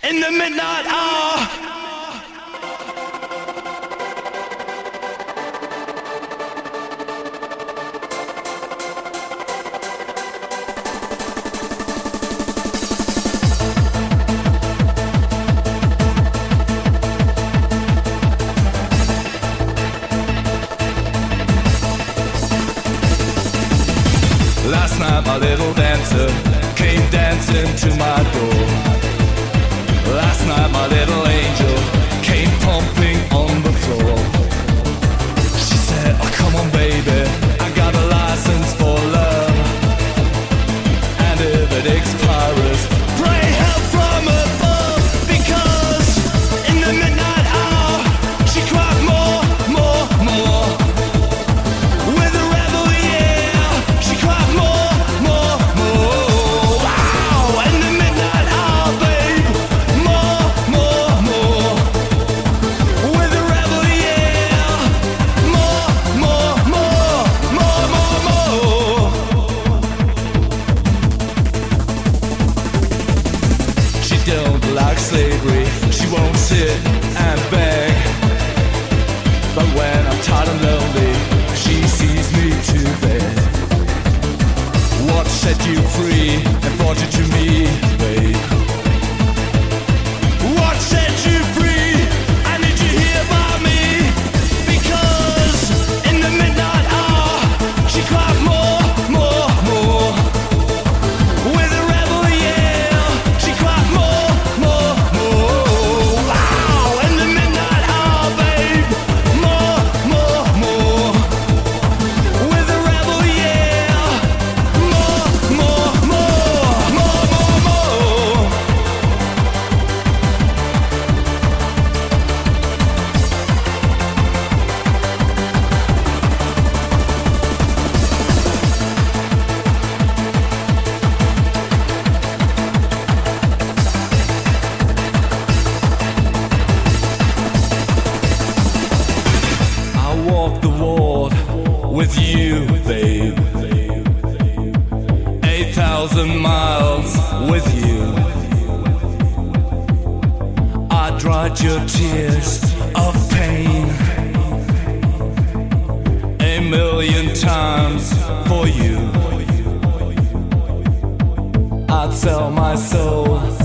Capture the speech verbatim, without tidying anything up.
in the midnight hour. Last night my little dancer came dancing to my door. Last night my little angel came pumping on the floor. She said, oh come on baby, I got a license for love. And if it expires, pray help from above. Because in the midnight hour she cried more, more, more. With a rebel, yeah, she cried more, more, more. Wow, in the midnight hour, babe, more, more, more. With a rebel, yeah, more, more, more, more, more, more. She don't like slavery, she won't sit and beg. But when I'm tired and lonely, she sees me to bed. What set you free and brought you to me, babe? What set you free? I need you here by me. Because in the midnight hour she cried more, more, more. With a rebel, yeah, she cried more, more, more. Wow, in the midnight hour, babe, more, more, more. With a rebel, yeah, more, more, more, more, more, more. I walk the ward with you, babe. Eight thousand miles with you. I dried your tears of pain a million times for you. I'd sell my soul